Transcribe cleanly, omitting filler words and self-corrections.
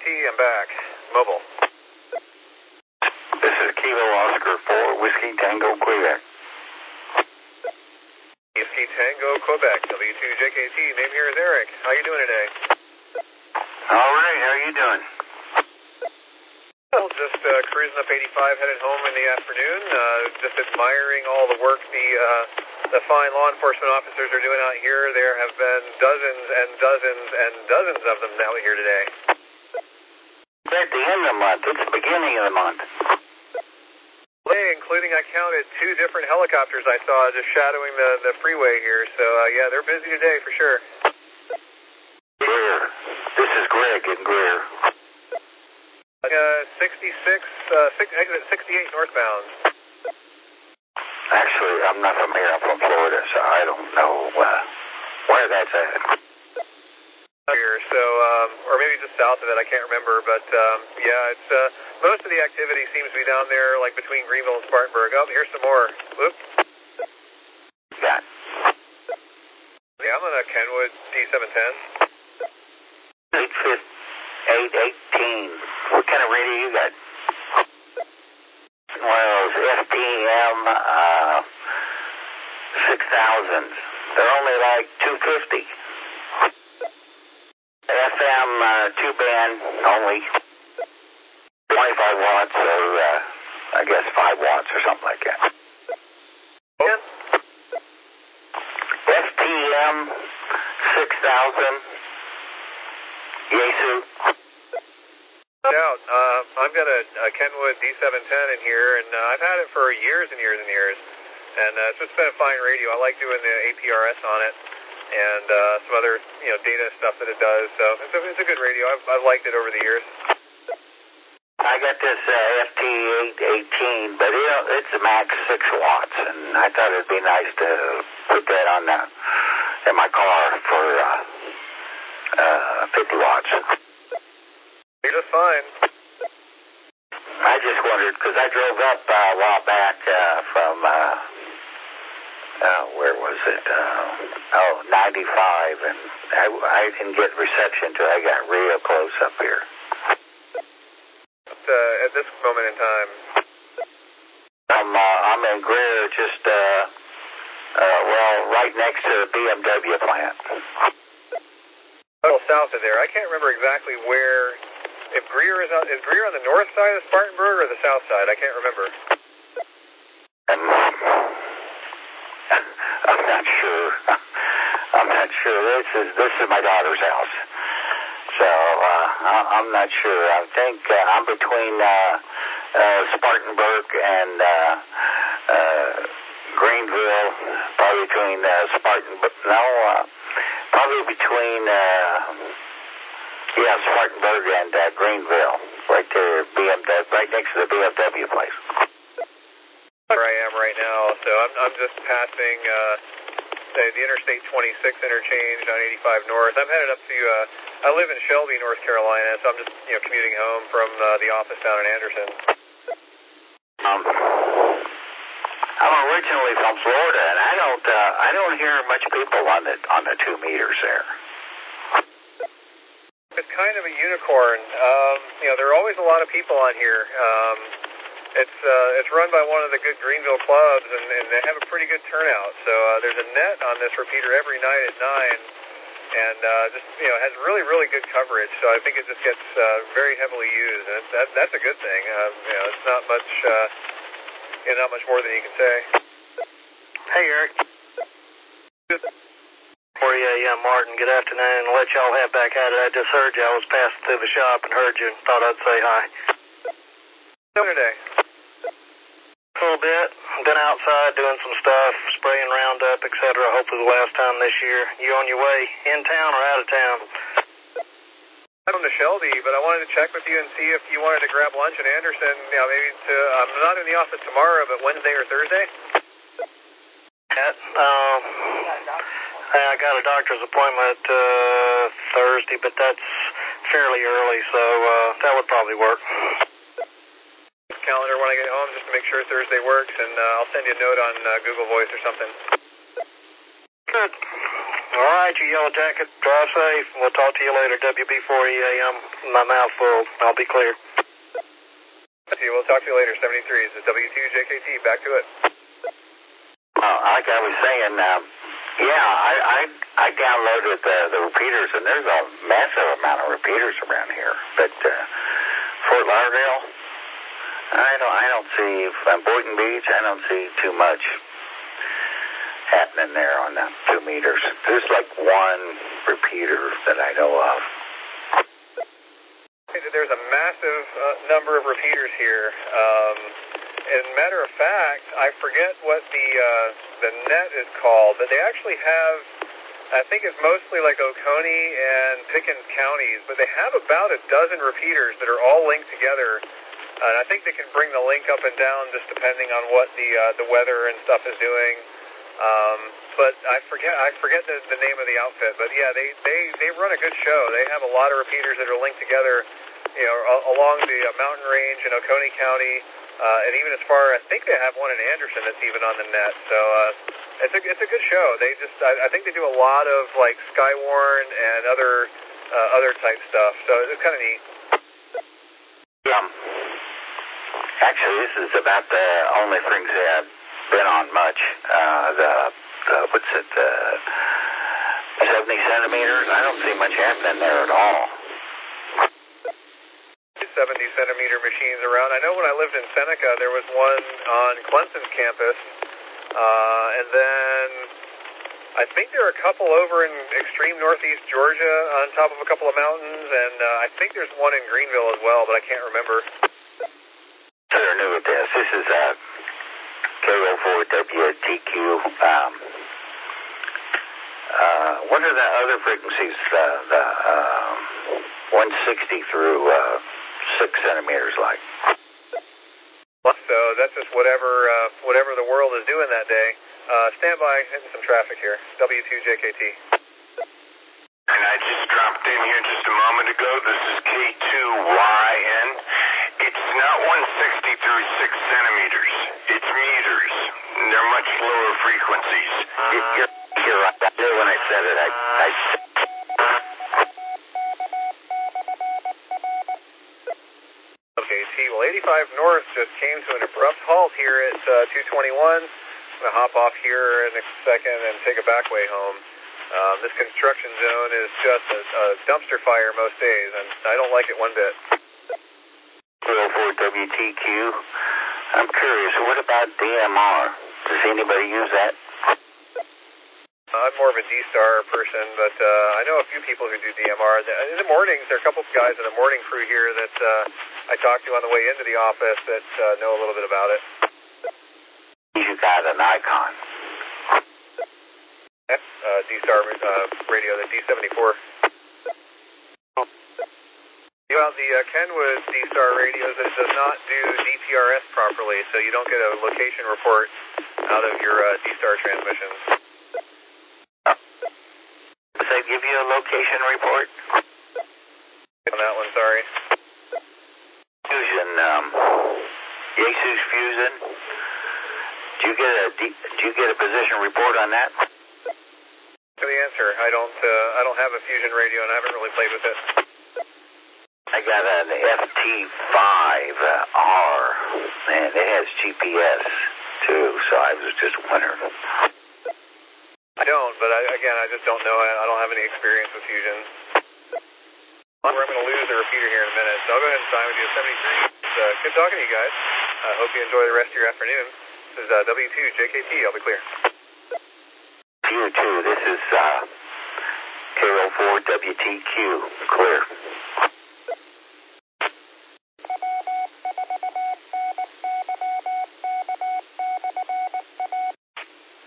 I'm back. Mobile. This is Kilo Oscar 4, Whiskey Tango, Quebec. Whiskey Tango, Quebec, W2JKT. Name here is Eric. How you doing today? All right, how are you doing? Well, just cruising up 85, headed home in the afternoon. Just admiring all the work the fine law enforcement officers are doing out here. There have been dozens and dozens and dozens of them out here today. It's at the end of the month. It's the beginning of the month. Including, I counted 2 different helicopters I saw just shadowing the freeway here. So, yeah, they're busy today for sure. Greer. This is Greg in Greer. exit 68 northbound. Actually, I'm not from here. I'm from Florida, so I don't know where that's at. Here, so, or maybe just south of it, I can't remember, but, yeah, it's, most of the activity seems to be down there, like between Greenville and Spartanburg. Oh, here's some more. Whoop. Yeah. Yeah, I'm on a Kenwood D710. 818. What kind of radio you got? Well, it's FPM 6000. They're only like 250. FM 2-band only. 25 watts or I guess 5 watts or something like that. Yeah. FPM 6000. Yaesu. No doubt. I've got a Kenwood D710 in here, and I've had it for years and years and years. And so it's been a fine radio. I like doing the APRS on it and some other data stuff that it does. So it's a good radio. I've liked it over the years. I got this FT818, but it's a max 6 watts, and I thought it'd be nice to put that on in my car for 50 watts. You're just fine. I just wondered, because I drove up a while back from, where was it? 95, and I didn't get reception till I got real close up here. At this moment in time? I'm in Greer, just, right next to the BMW plant. A little south of there. I can't remember exactly where. If Greer is Greer on the north side of Spartanburg or the south side? I can't remember. I'm not sure. I'm not sure. This is my daughter's house, so I'm not sure. I think I'm between Spartanburg and Greenville. Probably between Spartanburg. No, probably between. Spartanburg and Greenville, right there, BMW, right next to the BMW place. Where I am right now, so I'm just passing the Interstate 26 interchange on 85 North. I'm headed up to, I live in Shelby, North Carolina, so I'm just commuting home from the office down in Anderson. I'm originally from Florida, and I don't hear much people on the 2 meters there. It's kind of a unicorn. There are always a lot of people on here. It's run by one of the good Greenville clubs, and they have a pretty good turnout. So there's a net on this repeater every night at 9, and has really, really good coverage. So I think it just gets very heavily used, and that's a good thing. It's not much more than you can say. Hey, Eric. For you, Martin. Good afternoon. I'll let y'all have back at it. I just heard you. I was passing through the shop and heard you and thought I'd say hi. Today? A little bit. I've been outside doing some stuff, spraying Roundup, etc. Hopefully the last time this year. You on your way in town or out of town? I'm to Shelby, but I wanted to check with you and see if you wanted to grab lunch in Anderson. Maybe I'm not in the office tomorrow, but Wednesday or Thursday? I got a doctor's appointment Thursday, but that's fairly early, so that would probably work. Calendar when I get home just to make sure Thursday works, and I'll send you a note on Google Voice or something. Good. All right, you Yellow Jacket, drive safe. We'll talk to you later. WB4EA, my mouth full. I'll be clear. We'll talk to you later. 73 is the W2JKT. Back to it. Like I was saying, I downloaded the repeaters, and there's a massive amount of repeaters around here. But Fort Lauderdale, I don't see, Boynton Beach, I don't see too much happening there on the 2 meters. There's like one repeater that I know of. There's a massive number of repeaters here. As a matter of fact, I forget what the net is called, but they actually have, I think it's mostly like Oconee and Pickens counties, but they have about a dozen repeaters that are all linked together. And I think they can bring the link up and down just depending on what the weather and stuff is doing. But I forget the name of the outfit. But yeah, they run a good show. They have a lot of repeaters that are linked together, you know, along the mountain range in Oconee County, and even as far, I think they have one in Anderson that's even on the net. So it's a good show. They just I think they do a lot of like Skywarn and other type stuff. So it's kind of neat. Actually, this is about the only things they have been on much. What's it, 70 centimeters? I don't see much happening there at all. 70-centimeter machines around. I know when I lived in Seneca, there was one on Clemson's campus, and then I think there are a couple over in extreme northeast Georgia on top of a couple of mountains, and I think there's one in Greenville as well, but I can't remember. They're new at this. This is KO4WTQ. What are the other frequencies? The 160 through 6 centimeters like. So that's just whatever the world is doing that day. Stand by, hitting some traffic here. W2JKT. And I just dropped in here just a moment ago. This is K2YN. It's not 160 through 6 centimeters. It's meters. They're much lower frequencies. You're right. I knew when I said it. Okay, well, 85 North just came to an abrupt halt here at 221. I'm going to hop off here in a second and take a back way home. This construction zone is just a dumpster fire most days, and I don't like it one bit. 204WTQ. I'm curious, what about DMR? Does anybody use that? I'm more of a D-Star person, but I know a few people who do DMR. In the mornings, there are a couple of guys in the morning crew here that I talked to on the way into the office that know a little bit about it. You got an icon. D-Star radio, the D74. Well, the Kenwood D-Star radios, it does not do DPRS properly, so you don't get a location report out of your D-Star transmissions. Does they give you a location report? On that one, sorry. Fusion, Jesus Fusion. Do you get a position report on that? For the answer, I don't have a Fusion radio, and I haven't really played with it. I got an FT5R, and it has GPS too. So I was just wondering. I don't, but I just don't know. I don't have any experience with Fusion. I'm going to lose the repeater here in a minute, so I'll go ahead and sign with you at 73. It's good talking to you guys. I hope you enjoy the rest of your afternoon. This is W2JKT. I'll be clear. You too. This is KO4WTQ. Clear.